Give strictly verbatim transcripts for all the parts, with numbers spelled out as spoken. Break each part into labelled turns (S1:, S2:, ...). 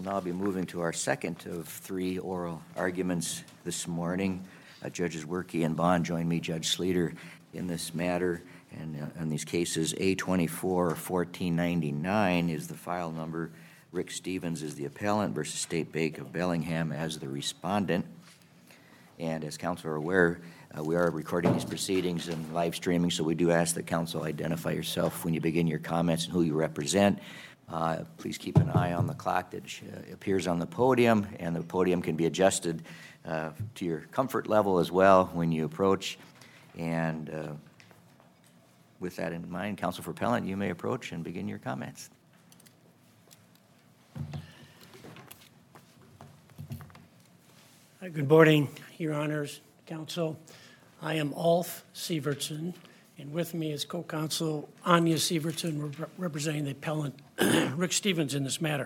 S1: We'll now be moving to our second of three oral arguments this morning. Uh, Judges Werke and Bond join me, Judge Sleeter, in this matter. And uh, in these cases, A twenty-four fourteen ninety-nine is the file number. Rick Stevens is the appellant versus State Bank of Bellingham as the respondent. And as counsel are aware, uh, we are recording these proceedings and live streaming, so we do ask that counsel identify yourself when you begin your comments and who you represent. Uh, please keep an eye on the clock that uh, appears on the podium, and the podium can be adjusted uh, to your comfort level as well when you approach. And uh, with that in mind, counsel for appellant, you may approach and begin your comments.
S2: Good morning, Your Honors, Counsel. I am Alf Sievertson, and with me is co-counsel Anya Sievertson, rep- representing the appellant Rick Stevens in this matter.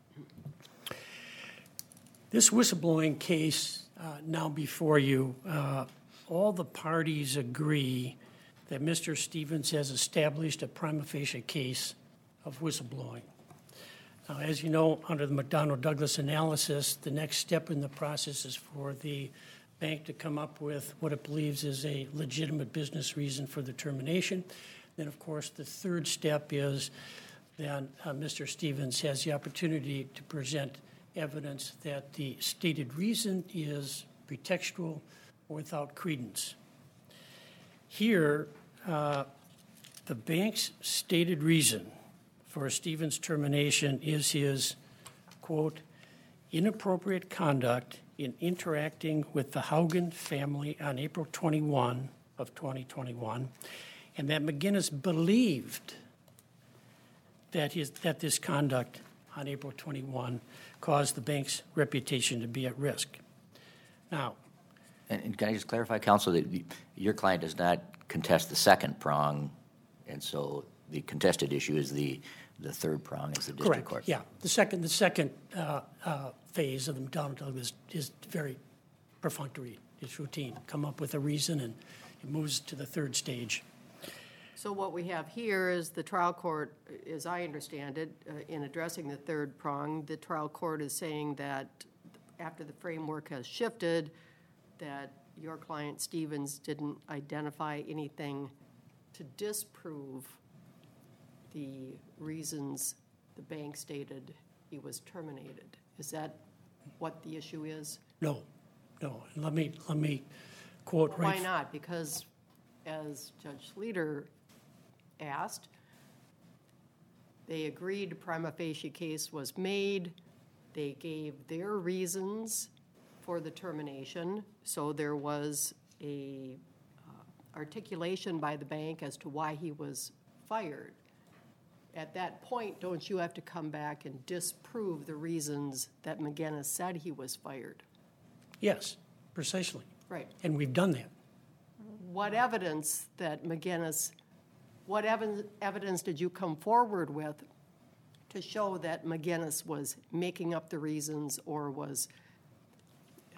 S2: This whistleblowing case uh, now before you, uh, all the parties agree that Mister Stevens has established a prima facie case of whistleblowing. Now, as you know, under the McDonnell-Douglas analysis, the next step in the process is for the bank to come up with what it believes is a legitimate business reason for the termination. Then, of course, the third step is that uh, Mister Stevens has the opportunity to present evidence that the stated reason is pretextual or without credence. Here, uh, the bank's stated reason for Stevens' termination is his, quote, inappropriate conduct in interacting with the Haugen family on April twenty-first of twenty twenty-one, and that McGinnis believed that his that this conduct on April twenty-first caused the bank's reputation to be at risk. Now,
S1: And, and can I just clarify, counsel, that your client does not contest the second prong, and so the contested issue is the the third prong is the district
S2: correct.
S1: court.
S2: Yeah, the second the second uh, uh, phase of the McDonnell-Douglas is very perfunctory. It's routine. Come up with a reason, and it moves to the third stage.
S3: So what we have here is the trial court, as I understand it, uh, in addressing the third prong, the trial court is saying that after the framework has shifted, that your client Stevens didn't identify anything to disprove the reasons the bank stated he was terminated. Is that what the issue is?
S2: No, no. And let me let me quote
S3: Well,
S2: right.
S3: why not? Because, as Judge Sleeter asked, they agreed a prima facie case was made. They gave their reasons for the termination, so there was a uh, articulation by the bank as to why he was fired. At that point, don't you have to come back and disprove the reasons that McGinnis said he was fired?
S2: Yes, precisely.
S3: Right.
S2: And we've done that.
S3: What evidence that McGinnis, what ev- evidence did you come forward with to show that McGinnis was making up the reasons or was uh,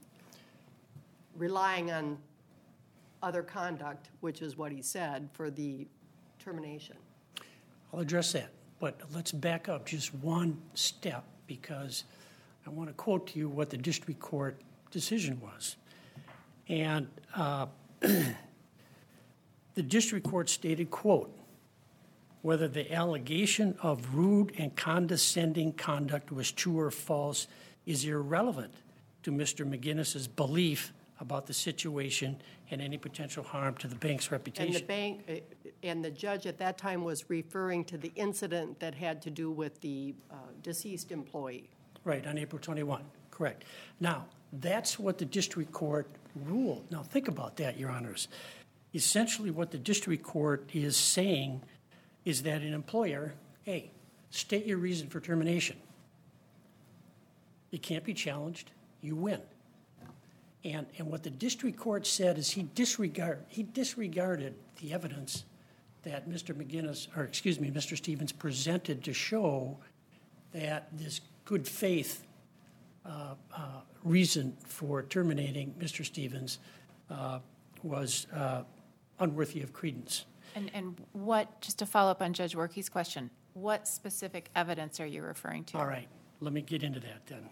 S3: relying on other conduct, which is what he said, for the termination?
S2: I'll address that, but let's back up just one step because I want to quote to you what the district court decision was. And uh, the district court stated, quote, whether the allegation of rude and condescending conduct was true or false is irrelevant to Mister McGinnis's belief about the situation and any potential harm to the bank's reputation.
S3: And the bank, uh, and the judge at that time was referring to the incident that had to do with the uh, deceased employee.
S2: Right, on April twenty-first, correct. Now, that's what the district court ruled. Now, think about that, Your Honors. Essentially, what the district court is saying is that an employer, hey, state your reason for termination. It can't be challenged. You win. And, and what the district court said is he disregard he disregarded the evidence that Mister McGinnis, or excuse me, Mister Stevens presented to show that this good faith uh, uh, reason for terminating Mister Stevens uh, was uh, unworthy of credence.
S4: And, and what, just to follow up on Judge Werke's question, what specific evidence are you referring to?
S2: All right. let me get into that then.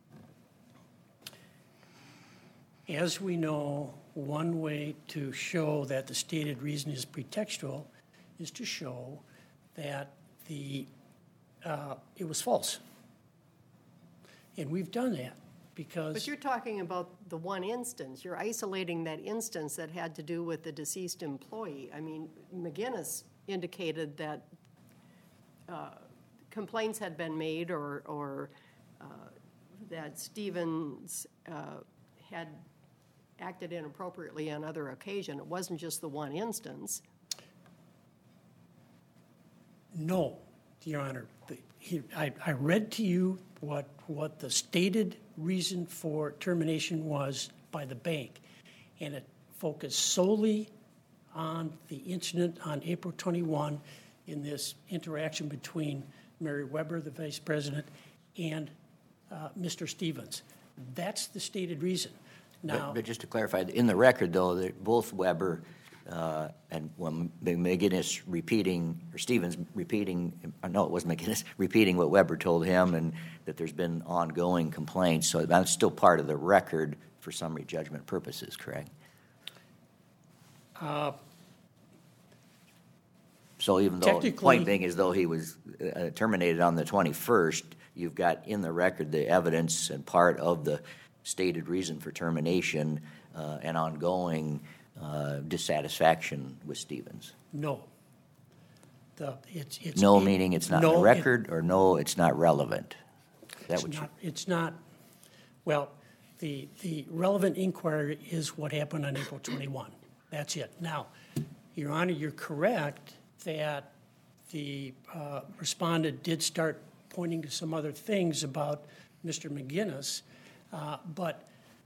S2: As we know, one way to show that the stated reason is pretextual is to show that the uh, it was false. And we've done that because...
S3: But you're talking about the one instance. You're isolating that instance that had to do with the deceased employee. I mean, McGinnis indicated that uh, complaints had been made or, or uh, that Stevens uh, had acted inappropriately on other occasion. It wasn't just the one instance.
S2: No, Your Honor. The, he, I, I read to you what, what the stated reason for termination was by the bank, and it focused solely on the incident on April twenty-first in this interaction between Mary Weber, the vice president, and uh, Mister Stevens. That's the stated reason. Now,
S1: but, but just to clarify, in the record, though, that both Weber uh, and when McGinnis repeating, or Stevens repeating, no, it wasn't McGinnis, repeating what Weber told him, and that there's been ongoing complaints. So that's still part of the record for summary judgment purposes, correct?
S2: Uh,
S1: so even though the point being is though he was uh, terminated on the twenty-first, you've got in the record the evidence and part of the stated reason for termination uh, and ongoing uh, dissatisfaction with Stevens.
S2: No. The, it's, it's,
S1: no
S2: it,
S1: meaning it's not
S2: no,
S1: in the record,
S2: it,
S1: or no, it's not relevant. Is that
S2: it's
S1: what
S2: not.
S1: You...
S2: It's not. Well, the the relevant inquiry is what happened on April twenty-first. That's it. Now, Your Honor, you're correct that the uh, respondent did start pointing to some other things about Mister McGinnis, uh, but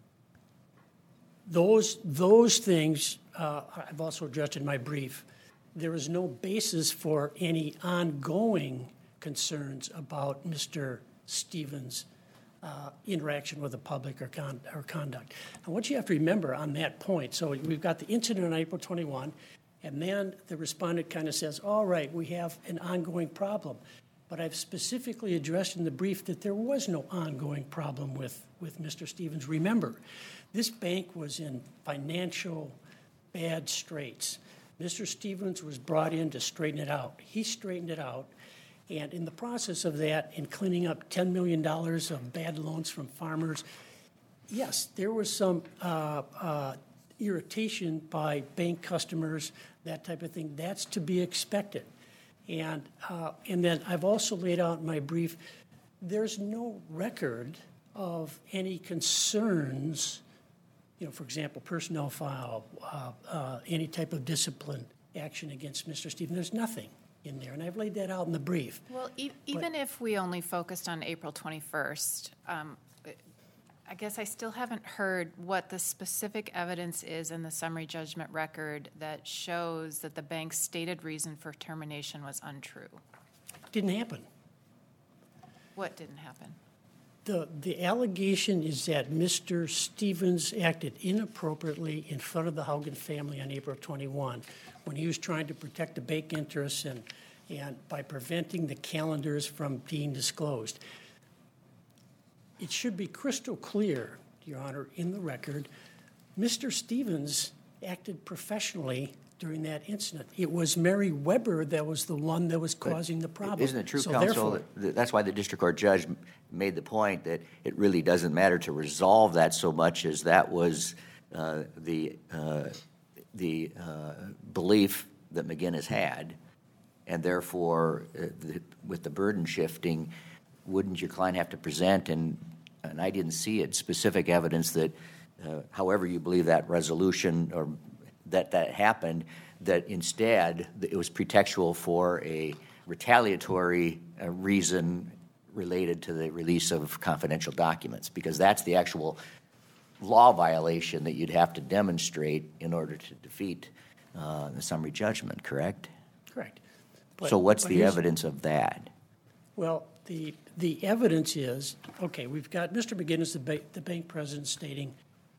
S2: those those things uh, I've also addressed in my brief. There is no basis for any ongoing concerns about Mister Stevens' uh, interaction with the public or, con- or conduct. And what you have to remember on that point, so we've got the incident on April twenty-first, and then the respondent kind of says, all right, we have an ongoing problem. But I've specifically addressed in the brief that there was no ongoing problem with, with Mister Stevens. Remember, this bank was in financial bad straits. Mister Stevens was brought in to straighten it out. He straightened it out, and in the process of that, in cleaning up ten million dollars of bad loans from farmers, yes, there was some uh, uh, irritation by bank customers, that type of thing. That's to be expected. And, uh, and then I've also laid out in my brief, there's no record of any concerns, you know, for example, personnel file, uh, uh, any type of discipline action against Mister Stevens. There's nothing in there, and I've laid that out in the brief.
S4: Well, e- even but, if we only focused on April twenty-first, um, I guess I still haven't heard what the specific evidence is in the summary judgment record that shows that the bank's stated reason for termination was untrue.
S2: Didn't happen.
S4: What didn't happen?
S2: The, the allegation is that Mister Stevens acted inappropriately in front of the Haugen family on April twenty-first when he was trying to protect the bank interests and, and by preventing the calendars from being disclosed. It should be crystal clear, Your Honor, in the record, Mister Stevens acted professionally during that incident. It was Mary Weber that was the one that was causing the problem.
S1: Isn't it true,
S2: so
S1: counsel, that, that's why the district court judge made the point that it really doesn't matter to resolve that so much as that was uh, the, uh, the uh, belief that McGinnis had, and therefore, uh, the, with the burden shifting, wouldn't your client have to present, and, and I didn't see it, specific evidence that uh, however you believe that resolution or that that happened, that instead it was pretextual for a retaliatory uh, reason related to the release of confidential documents, because that's the actual law violation that you'd have to demonstrate in order to defeat uh, the summary judgment, correct?
S2: Correct. But,
S1: so what's the
S2: here's,
S1: evidence of that?
S2: Well, the the evidence is, okay, we've got Mister McGinnis, the, ba- the bank president, stating,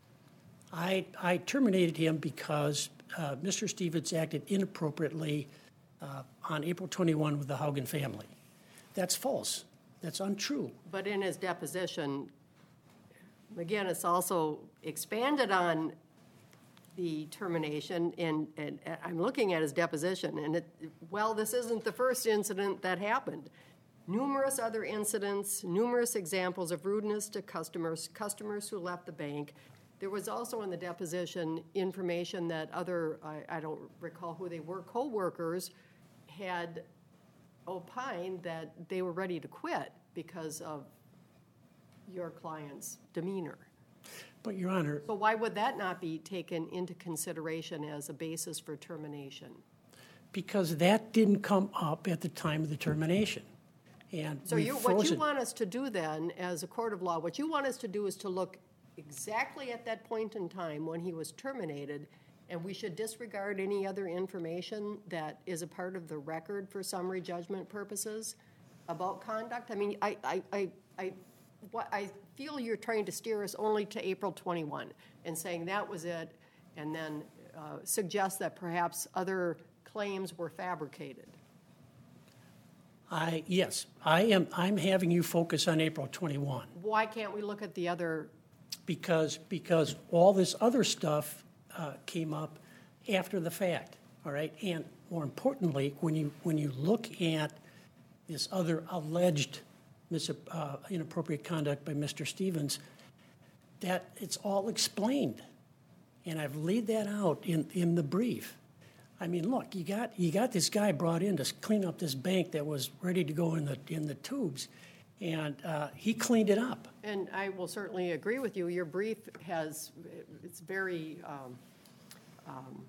S2: I, I terminated him because uh, Mister Stevens acted inappropriately uh, on April twenty-first with the Haugen family. That's false. That's untrue.
S3: But in his deposition, McGinnis also expanded on the termination, and, and I'm looking at his deposition, and it, well, this isn't the first incident that happened. Numerous other incidents, numerous examples of rudeness to customers, customers who left the bank. There was also in the deposition information that other, I, I don't recall who they were, co-workers had opined that they were ready to quit because of your client's demeanor.
S2: But, Your Honor,
S3: So why would that not be taken into consideration as a basis for termination?
S2: because that didn't come up at the time of the termination. And
S3: So
S2: we
S3: you, what
S2: froze
S3: you
S2: it.
S3: want us to do then, as a court of law, what you want us to do is to look exactly at that point in time when he was terminated, and we should disregard any other information that is a part of the record for summary judgment purposes about conduct? I mean, I, I, I, I, what, I feel you're trying to steer us only to April twenty-first and saying that was it, and then uh, suggest that perhaps other claims were fabricated.
S2: I, yes, I am, I'm having you focus on April twenty-first.
S3: Why can't we look at the other?
S2: Because, because all this other stuff uh, came up after the fact, all right? And more importantly, when you, when you look at this other alleged mis- uh, inappropriate conduct by Mister Stevens, that it's all explained. And I've laid that out in, in the brief. I mean, look, you got, you got this guy brought in to clean up this bank that was ready to go in the, in the tubes, and uh, he cleaned it up.
S3: And I will certainly agree with you. Your brief has, it's very, um, um,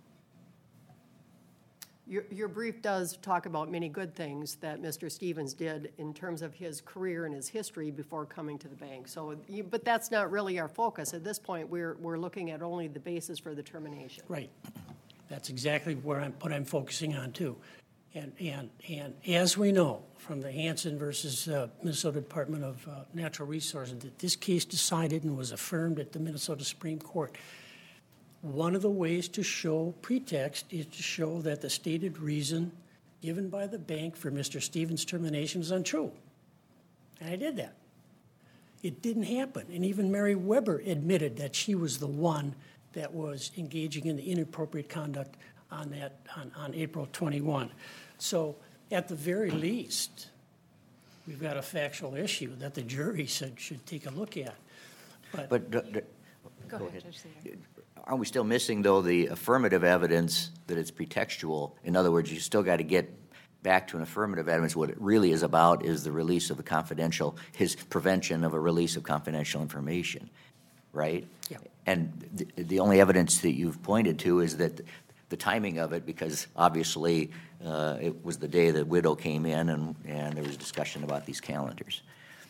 S3: your, your brief does talk about many good things that Mister Stevens did in terms of his career and his history before coming to the bank. So, you, but that's not really our focus. At this point, we're, we're looking at only the basis for the termination.
S2: Right. That's exactly where I'm, what I'm focusing on, too. And, and, and as we know from the Hansen versus uh, Minnesota Department of uh, Natural Resources, that this case decided and was affirmed at the Minnesota Supreme Court, one of the ways to show pretext is to show that the stated reason given by the bank for Mister Stevens' termination is untrue. And I did that. It didn't happen. And even Mary Weber admitted that she was the one that was engaging in the inappropriate conduct on that on, on April twenty-first. So at the very least, we've got a factual issue that the jury should, should take a look at. But,
S1: But d- d-
S4: Go
S1: Go
S4: ahead,
S1: ahead.
S4: Judge Slater.
S1: aren't we still missing, though, the affirmative evidence that it's pretextual? In other words, you still got to get back to an affirmative evidence. What it really is about is the release of the confidential, his prevention of a release of confidential information, right?
S2: Yeah.
S1: And the, the only evidence that you've pointed to is that the timing of it, because obviously uh, it was the day the widow came in, and, and there was discussion about these calendars.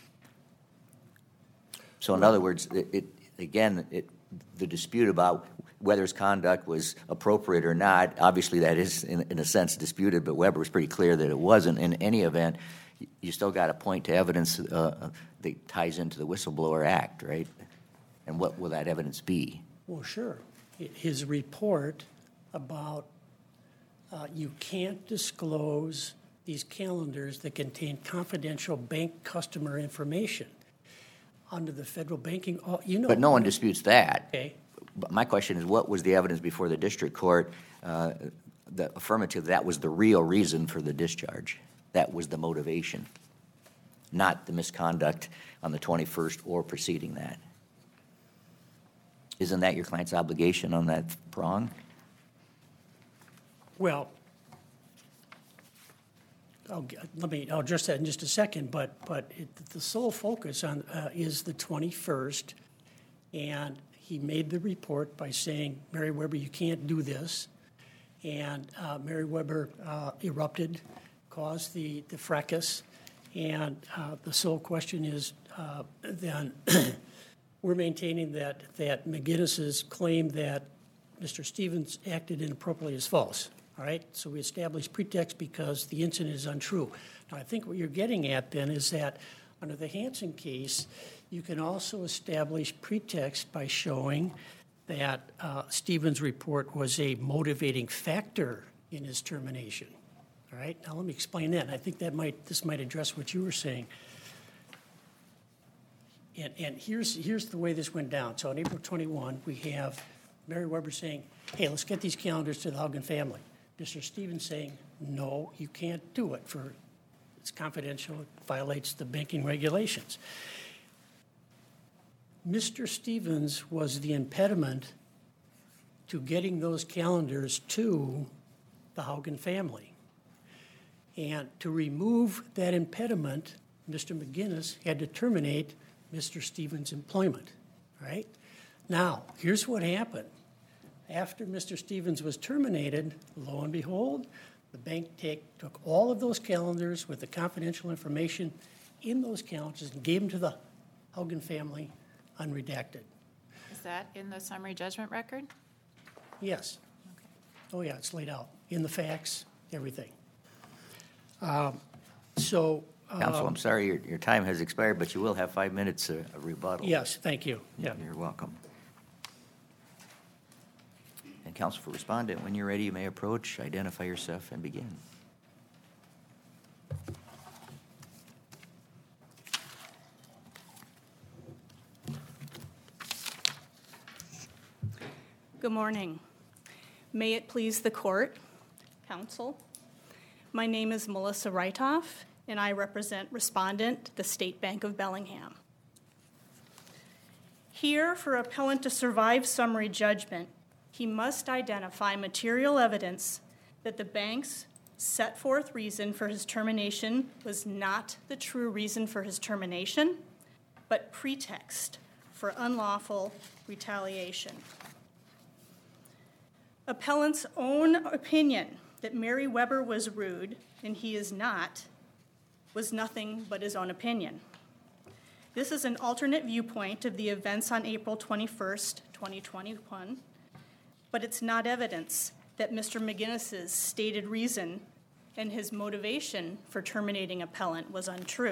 S1: So in other words, it, it again, it, the dispute about whether his conduct was appropriate or not, obviously that is in, in a sense disputed, but Weber was pretty clear that it wasn't. In any event, you still got to point to evidence uh, that ties into the Whistleblower Act, right? And what will that evidence be?
S2: well, sure. His report about uh, you can't disclose these calendars that contain confidential bank customer information under the federal banking, oh, you know.
S1: But no one disputes that.
S2: Okay.
S1: But my question is, what was the evidence before the district court, uh, the affirmative, that was the real reason for the discharge? That was the motivation, not the misconduct on the twenty-first or preceding that. Isn't that your client's obligation on that prong?
S2: Well, I'll, g- let me, I'll address that in just a second, but, but it, the sole focus on, uh, is the twenty-first, and he made the report by saying, Mary Weber, you can't do this, and uh, Mary Weber uh, erupted, caused the, the fracas, and uh, the sole question is, uh, then, we're maintaining that, that McGinnis's claim that Mister Stevens acted inappropriately is false. All right, so we established pretext because the incident is untrue. Now, I think what you're getting at then is that under the Hansen case, you can also establish pretext by showing that uh, Stevens' report was a motivating factor in his termination. All right, now let me explain that. I think that might this might address what you were saying. And, and here's, here's the way this went down. So on April twenty-first, we have Mary Weber saying, hey, let's get these calendars to the Haugen family. Mister Stevens saying, no, you can't do it for, it's confidential, it violates the banking regulations. Mister Stevens was the impediment to getting those calendars to the Haugen family. And to remove that impediment, Mister McGinnis had to terminate Mister Stevens' employment, right? Now, here's what happened. After Mister Stevens was terminated, lo and behold, the bank take, took all of those calendars with the confidential information in those calendars and gave them to the Haugen family unredacted.
S4: Is that in the summary judgment record?
S2: Yes.
S4: Okay.
S2: Oh, yeah, it's laid out in the facts, everything. Um, so.
S1: Counsel,
S2: um,
S1: I'm sorry, your, your time has expired, but you will have five minutes of of rebuttal.
S2: Yes, thank you. Yeah.
S1: You're welcome. And counsel for respondent, when you're ready, you may approach, identify yourself, and begin.
S5: Good morning. May it please the court, counsel. My name is Melissa Reitoff, and I represent respondent, the State Bank of Bellingham. Here, for appellant to survive summary judgment, he must identify material evidence that the bank's set forth reason for his termination was not the true reason for his termination, but pretext for unlawful retaliation. Appellant's own opinion that Mary Weber was rude and he is not was nothing but his own opinion. This is an alternate viewpoint of the events on April twenty-first, twenty twenty-one, but it's not evidence that Mister McGinnis's stated reason and his motivation for terminating appellant was untrue.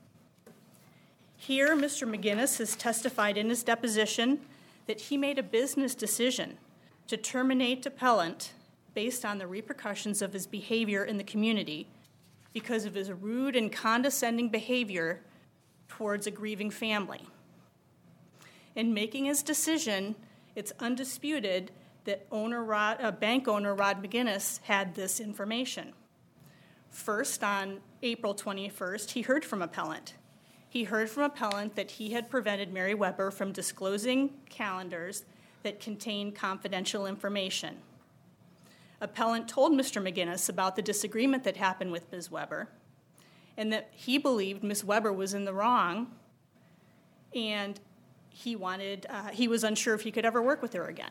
S5: Here, Mister McGinnis has testified in his deposition that he made a business decision to terminate appellant based on the repercussions of his behavior in the community because of his rude and condescending behavior towards a grieving family. In making his decision, it's undisputed that owner Rod, uh, bank owner Rod McGinnis had this information. First, on April twenty-first, he heard from appellant. He heard from appellant that he had prevented Mary Weber from disclosing calendars that contained confidential information. Appellant told Mister McGinnis about the disagreement that happened with Miz Weber and that he believed Miz Weber was in the wrong and he wanted, uh, he was unsure if he could ever work with her again.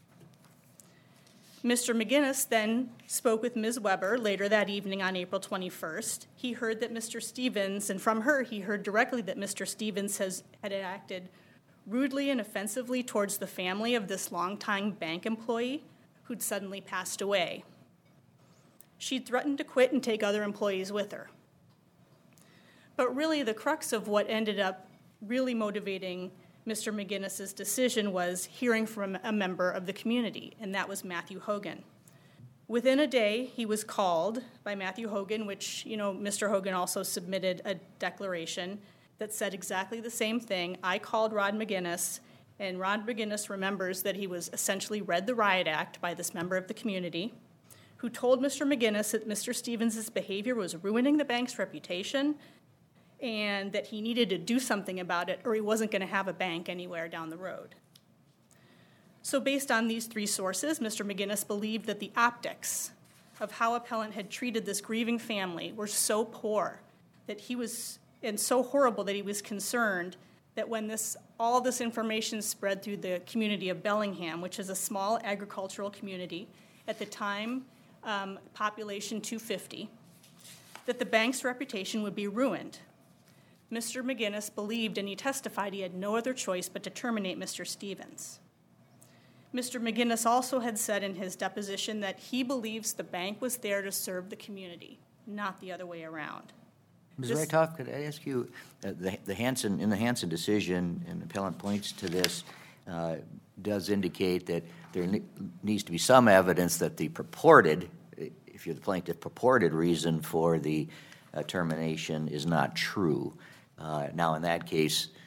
S5: Mister McGinnis then spoke with Miz Weber later that evening on April twenty-first. He heard that Mister Stevens, and from her he heard directly that Mister Stevens has, had acted rudely and offensively towards the family of this longtime bank employee who'd suddenly passed away. She'd threatened to quit and take other employees with her. But really the crux of what ended up really motivating Mister McGinnis's decision was hearing from a member of the community, and that was Matthew Hogan. Within a day, he was called by Matthew Hogan, which, you know, Mister Hogan also submitted a declaration that said exactly the same thing. I called Rod McGinnis, and Rod McGinnis remembers that he was essentially read the riot act by this member of the community, who told Mister McGinnis that Mister Stevens' behavior was ruining the bank's reputation and that he needed to do something about it or he wasn't going to have a bank anywhere down the road. So based on these three sources, Mister McGinnis believed that the optics of how appellant had treated this grieving family were so poor that he was, and so horrible that he was concerned that when this all this information spread through the community of Bellingham, which is a small agricultural community, at the time, um, population two hundred fifty, that the bank's reputation would be ruined. Mister McGinnis believed, and he testified, he had no other choice but to terminate Mister Stevens. Mister McGinnis also had said in his deposition that he believes the bank was there to serve the community, not the other way around.
S1: Miz
S5: This-
S1: Reitoff, could I ask you, uh, the, the Hansen, in the Hansen decision, and the appellant points to this, uh, does indicate that there ne- needs to be some evidence that the purported, if you're the plaintiff, purported reason for the uh, termination is not true. Uh, now, in that case, uh,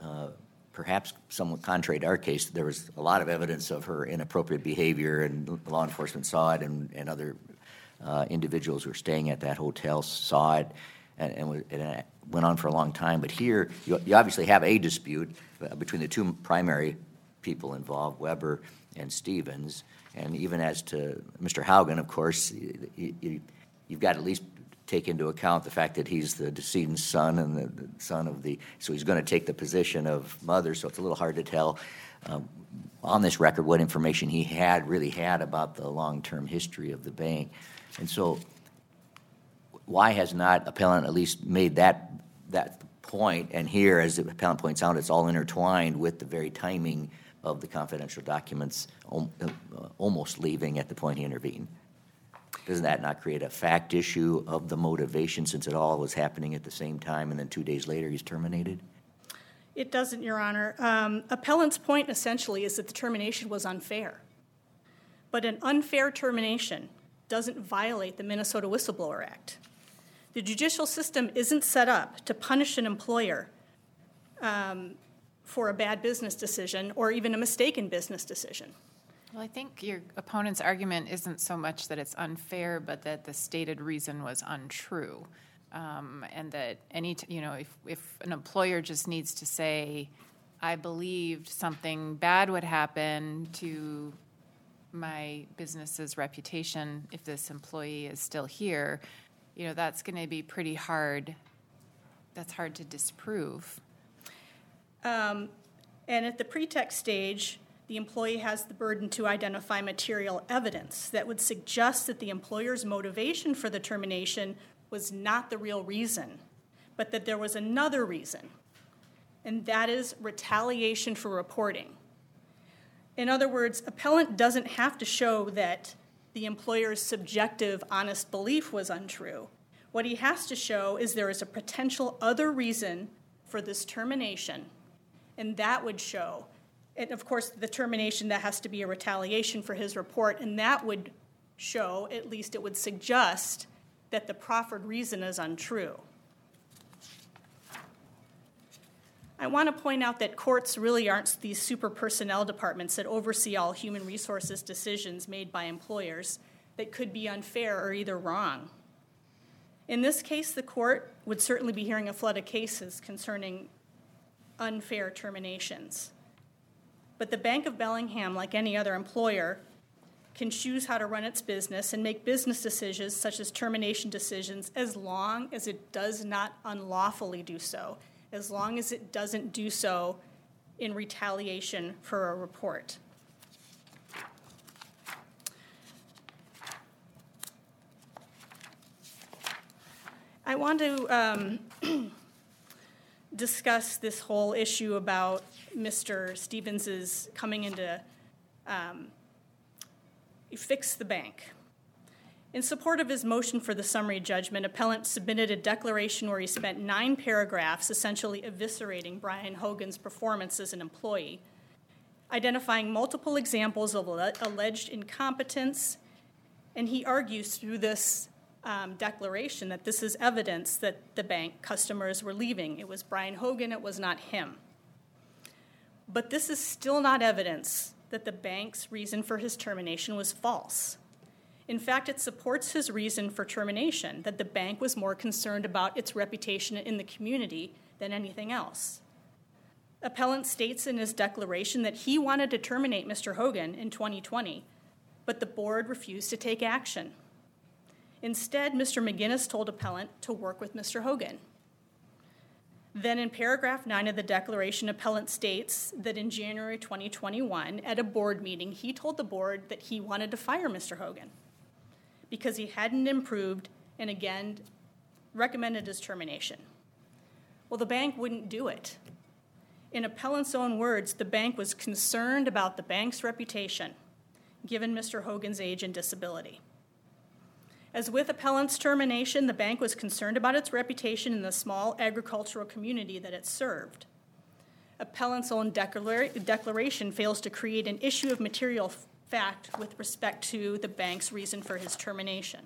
S1: uh, perhaps somewhat contrary to our case, there was a lot of evidence of her inappropriate behavior, and law enforcement saw it, and, and other uh, individuals who were staying at that hotel saw it, and, and, was, and it went on for a long time. But here, you, you obviously have a dispute between the two primary people involved, Weber and Stevens, and even as to Mister Haugen, of course, you, you, you've got to at least take into account the fact that he's the decedent's son and the, the son of the, so he's going to take the position of mother, so it's a little hard to tell um, on this record what information he had, really had about the long-term history of the bank. And so why has not appellant at least made that that point? And here, as the appellant points out, it's all intertwined with the very timing of the confidential documents um, uh, almost leaving at the point he intervened. Doesn't that not create a fact issue of the motivation, since it all was happening at the same time and then two days later he's terminated?
S5: It doesn't, Your Honor. Um, appellant's point essentially is that the termination was unfair. But an unfair termination doesn't violate the Minnesota Whistleblower Act. The judicial system isn't set up to punish an employer um, for a bad business decision or even a mistaken business decision.
S4: Well, I think your opponent's argument isn't so much that it's unfair, but that the stated reason was untrue. Um, and that any, t- you know, if, if an employer just needs to say, I believed something bad would happen to my business's reputation if this employee is still here, you know, that's going to be pretty hard. That's hard to disprove.
S5: Um, and at the pretext stage, the employee has the burden to identify material evidence that would suggest that the employer's motivation for the termination was not the real reason, but that there was another reason, and that is retaliation for reporting. In other words, appellant doesn't have to show that the employer's subjective, honest belief was untrue. What he has to show is there is a potential other reason for this termination, and that would show. And of course, the termination, that has to be a retaliation for his report, and that would show, at least it would suggest, that the proffered reason is untrue. I want to point out that courts really aren't these super personnel departments that oversee all human resources decisions made by employers that could be unfair or either wrong. In this case, the court would certainly be hearing a flood of cases concerning unfair terminations. But the Bank of Bellingham, like any other employer, can choose how to run its business and make business decisions such as termination decisions as long as it does not unlawfully do so, as long as it doesn't do so in retaliation for a report. I want to um, discuss this whole issue about Mister Stevens's coming in to um, fix the bank. In support of his motion for the summary judgment, appellant submitted a declaration where he spent nine paragraphs essentially eviscerating Brian Hogan's performance as an employee, identifying multiple examples of alleged incompetence, and he argues through this um, declaration that this is evidence that the bank customers were leaving. It was Brian Hogan, it was not him. But this is still not evidence that the bank's reason for his termination was false. In fact, it supports his reason for termination, that the bank was more concerned about its reputation in the community than anything else. Appellant states in his declaration that he wanted to terminate Mister Hogan in twenty twenty, but the board refused to take action. Instead, Mister McGinnis told appellant to work with Mister Hogan. Then in paragraph nine of the declaration, appellant states that in January twenty twenty-one, at a board meeting, he told the board that he wanted to fire Mister Hogan because he hadn't improved and again recommended his termination. Well, the bank wouldn't do it. In appellant's own words, the bank was concerned about the bank's reputation, given Mister Hogan's age and disability. As with appellant's termination, the bank was concerned about its reputation in the small agricultural community that it served. Appellant's own declara- declaration fails to create an issue of material fact with respect to the bank's reason for his termination.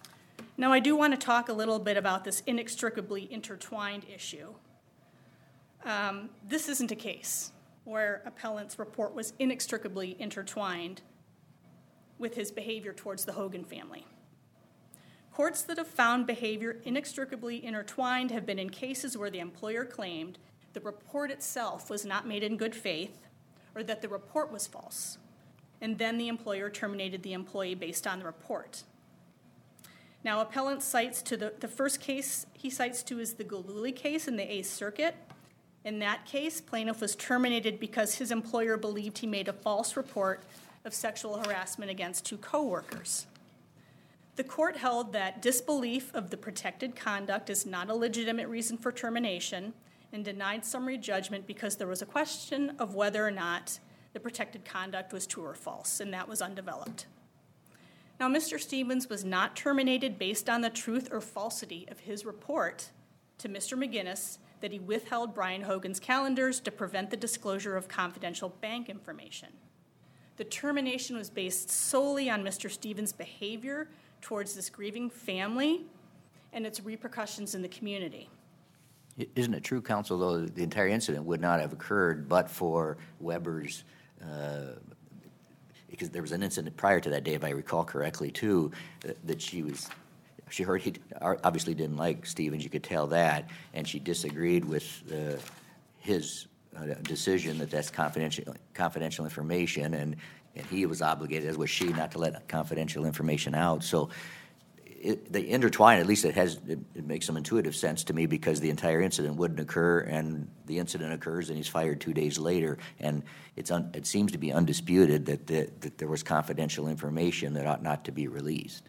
S5: Now, I do want to talk a little bit about this inextricably intertwined issue. Um, this isn't a case where appellant's report was inextricably intertwined with his behavior towards the Hogan family. Courts that have found behavior inextricably intertwined have been in cases where the employer claimed the report itself was not made in good faith or that the report was false, and then the employer terminated the employee based on the report. Now, appellant cites to the, the first case he cites to is the Gillooly case in the Eighth Circuit. In that case, plaintiff was terminated because his employer believed he made a false report of sexual harassment against two coworkers. The court held that disbelief of the protected conduct is not a legitimate reason for termination and denied summary judgment because there was a question of whether or not the protected conduct was true or false, and that was undeveloped. Now, Mister Stevens was not terminated based on the truth or falsity of his report to Mister McGinnis that he withheld Brian Hogan's calendars to prevent the disclosure of confidential bank information. The termination was based solely on Mister Stevens' behavior towards this grieving family and its repercussions in the community.
S1: Isn't it true, counsel, though, the entire incident would not have occurred but for Weber's, uh, because there was an incident prior to that day, if I recall correctly, too, that, that she was, she heard he obviously didn't like Stevens, you could tell that, and she disagreed with uh, his uh, decision that that's confidential confidential information, and, and he was obligated, as was she, not to let confidential information out. So It, they intertwine. At least it has. It, it makes some intuitive sense to me because the entire incident wouldn't occur, and the incident occurs, and he's fired two days later. And it's un, it seems to be undisputed that the, that there was confidential information that ought not to be released.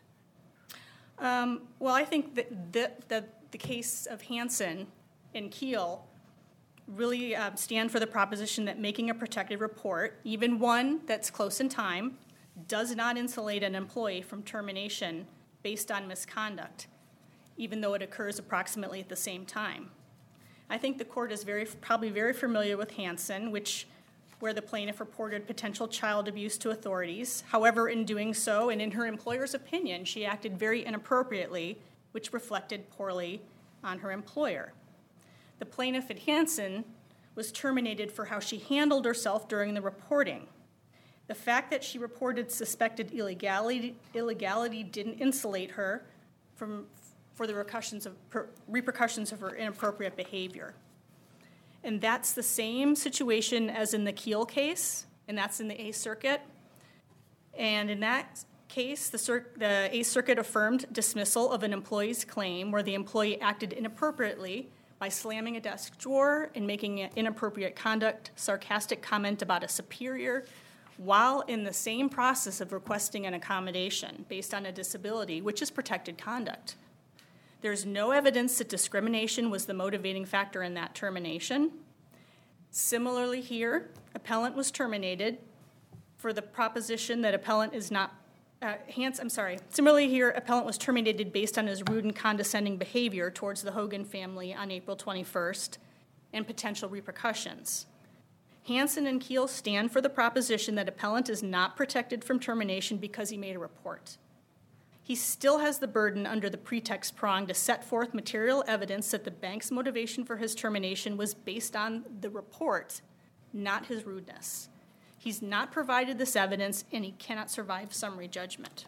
S5: Um, well, I think that the, the, the case of Hansen and Keel really uh, stand for the proposition that making a protected report, even one that's close in time, does not insulate an employee from termination based on misconduct, even though it occurs approximately at the same time. I think the court is very probably very familiar with Hansen, which where the plaintiff reported potential child abuse to authorities. However, in doing so, and in her employer's opinion, she acted very inappropriately, which reflected poorly on her employer. The plaintiff at Hansen was terminated for how she handled herself during the reporting. The fact that she reported suspected illegality, illegality didn't insulate her from for the repercussions of, per, repercussions of her inappropriate behavior. And that's the same situation as in the Keel case, and that's in the Eighth Circuit. And in that case, the, cir- the Eighth Circuit affirmed dismissal of an employee's claim where the employee acted inappropriately by slamming a desk drawer and making an inappropriate conduct, sarcastic comment about a superior, while in the same process of requesting an accommodation based on a disability, which is protected conduct. There's no evidence that discrimination was the motivating factor in that termination. Similarly here, appellant was terminated for the proposition that appellant is not, uh, Hans, I'm sorry. Similarly here, appellant was terminated based on his rude and condescending behavior towards the Hogan family on April twenty-first and potential repercussions. Hansen and Keel stand for the proposition that appellant is not protected from termination because he made a report. He still has the burden under the pretext prong to set forth material evidence that the bank's motivation for his termination was based on the report, not his rudeness. He's not provided this evidence, and he cannot survive summary judgment.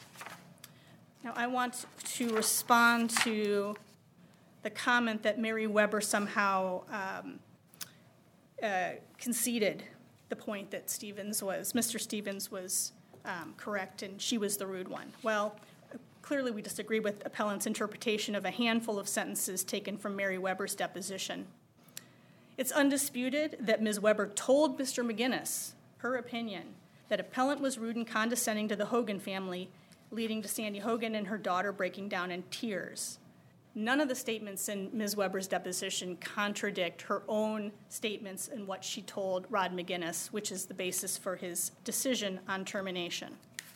S5: Now, I want to respond to the comment that Mary Weber somehow um, uh, conceded the point that Stevens was, Mister Stevens was um, correct and she was the rude one. Well, clearly we disagree with appellant's interpretation of a handful of sentences taken from Mary Weber's deposition. It's undisputed that Miz Weber told Mister McGinnis her opinion that appellant was rude and condescending to the Hogan family, leading to Sandy Hogan and her daughter breaking down in tears. None of the statements in Miz Weber's deposition contradict her own statements and what she told Rod McGinnis, which is the basis for his decision on termination.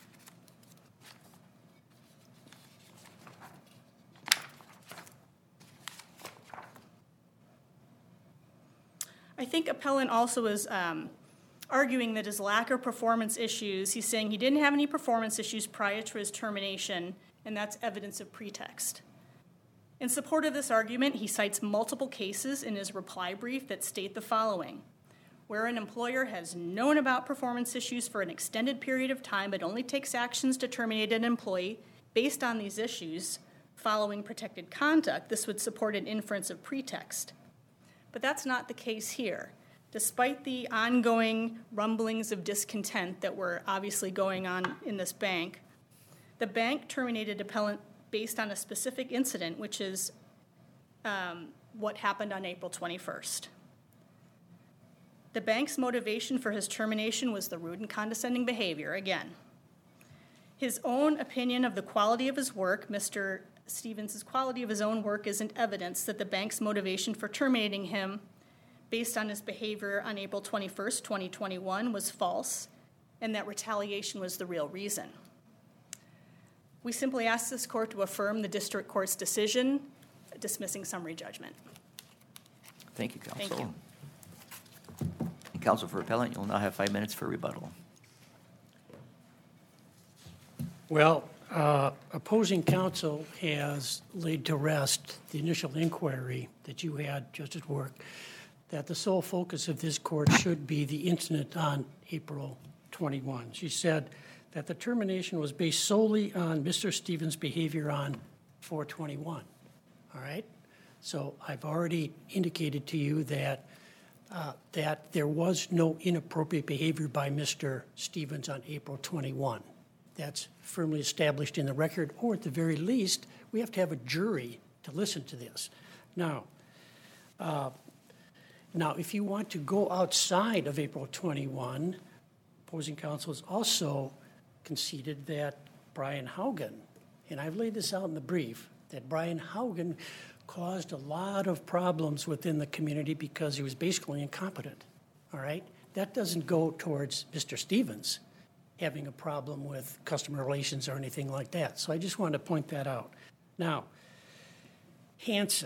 S5: I think appellant also is um, arguing that his lack of performance issues, he's saying he didn't have any performance issues prior to his termination, and that's evidence of pretext. In support of this argument, he cites multiple cases in his reply brief that state the following: where an employer has known about performance issues for an extended period of time but only takes actions to terminate an employee based on these issues following protected conduct, this would support an inference of pretext. But that's not the case here. Despite the ongoing rumblings of discontent that were obviously going on in this bank, the bank terminated appellant based on a specific incident, which is um, what happened on April twenty-first. The bank's motivation for his termination was the rude and condescending behavior, again. His own opinion of the quality of his work, Mister Stevens' quality of his own work, isn't evidence that the bank's motivation for terminating him based on his behavior on April twenty-first, twenty twenty-one was false, and that retaliation was the real reason. We simply ask this court to affirm the district court's decision dismissing summary judgment.
S1: Thank you, counsel.
S5: Thank you.
S1: And counsel for appellant, you'll now have five minutes for rebuttal.
S2: Well, uh, opposing counsel has laid to rest the initial inquiry that you had, Justice Work, that the sole focus of this court should be the incident on April twenty-first. She said that the termination was based solely on Mister Stevens' behavior on four twenty-one. All right? So I've already indicated to you that uh, that there was no inappropriate behavior by Mister Stevens on April twenty-first. That's firmly established in the record, or at the very least, we have to have a jury to listen to this. Now, uh, now, if you want to go outside of April twenty-first, opposing counsel has also conceded that Brian Haugen, and I've laid this out in the brief, that Brian Haugen caused a lot of problems within the community because he was basically incompetent, all right? That doesn't go towards Mister Stevens having a problem with customer relations or anything like that. So I just wanted to point that out. Now, Hansen.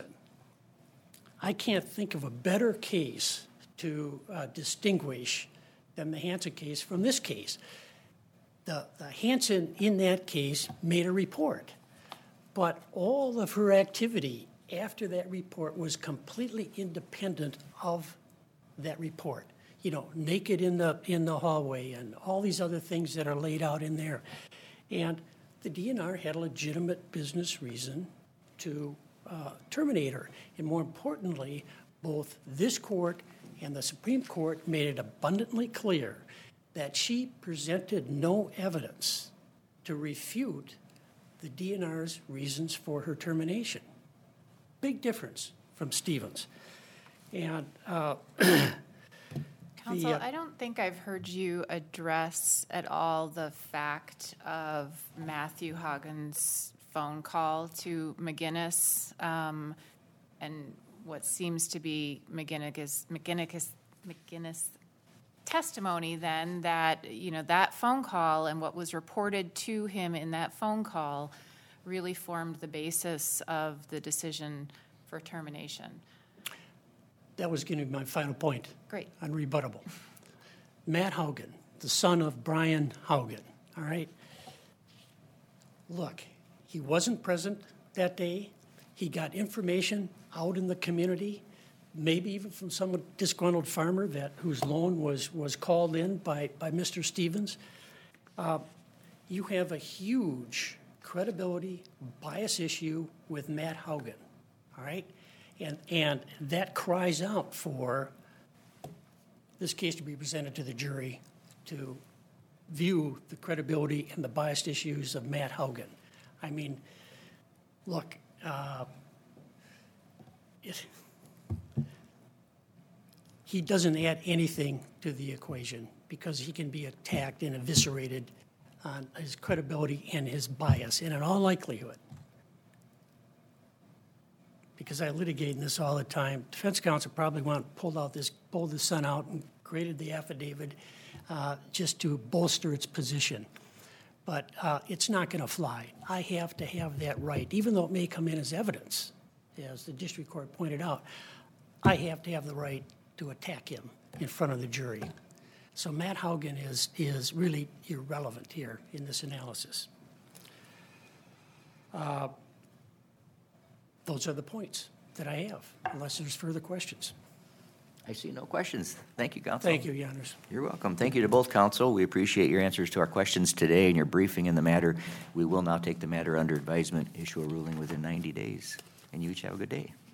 S2: I can't think of a better case to uh, distinguish than the Hansen case from this case. The, the Hansen, in that case, made a report, but all of her activity after that report was completely independent of that report. You know, naked in the in the hallway and all these other things that are laid out in there. And the D N R had a legitimate business reason to uh, terminate her. And more importantly, both this court and the Supreme Court made it abundantly clear that she presented no evidence to refute the D N R's reasons for her termination. Big difference from Stevens. And uh,
S4: Counsel,
S2: the, uh,
S4: I don't think I've heard you address at all the fact of Matthew Haugen's phone call to McGinnis um, and what seems to be McGinnis, McGinnis, McGinnis testimony then that, you know, that phone call and what was reported to him in that phone call really formed the basis of the decision for termination.
S2: That was going to be my final point.
S4: Great.
S2: Unrebuttable. Matt Haugen, the son of Brian Haugen, all right? Look, he wasn't present that day. He got information out in the community, maybe even from some disgruntled farmer that whose loan was, was called in by, by Mister Stevens. Uh, you have a huge credibility bias issue with Matt Haugen, all right? And, and that cries out for this case to be presented to the jury to view the credibility and the biased issues of Matt Haugen. I mean, look, uh, it, he doesn't add anything to the equation because he can be attacked and eviscerated on his credibility and his bias, and in all likelihood, because I litigate in this all the time, defense counsel probably want pulled out this, pulled the son out and created the affidavit uh, just to bolster its position. But uh, it's not going to fly. I have to have that right, even though it may come in as evidence, as the district court pointed out. I have to have the right to attack him in front of the jury. So Matt Haugen is, is really irrelevant here in this analysis. Uh, those are the points that I have, unless there's further questions.
S1: I see no questions. Thank you, counsel.
S2: Thank you, Your Honors.
S1: You're welcome. Thank you to both counsel. We appreciate your answers to our questions today and your briefing in the matter. We will now take the matter under advisement, issue a ruling within ninety days. And you each have a good day.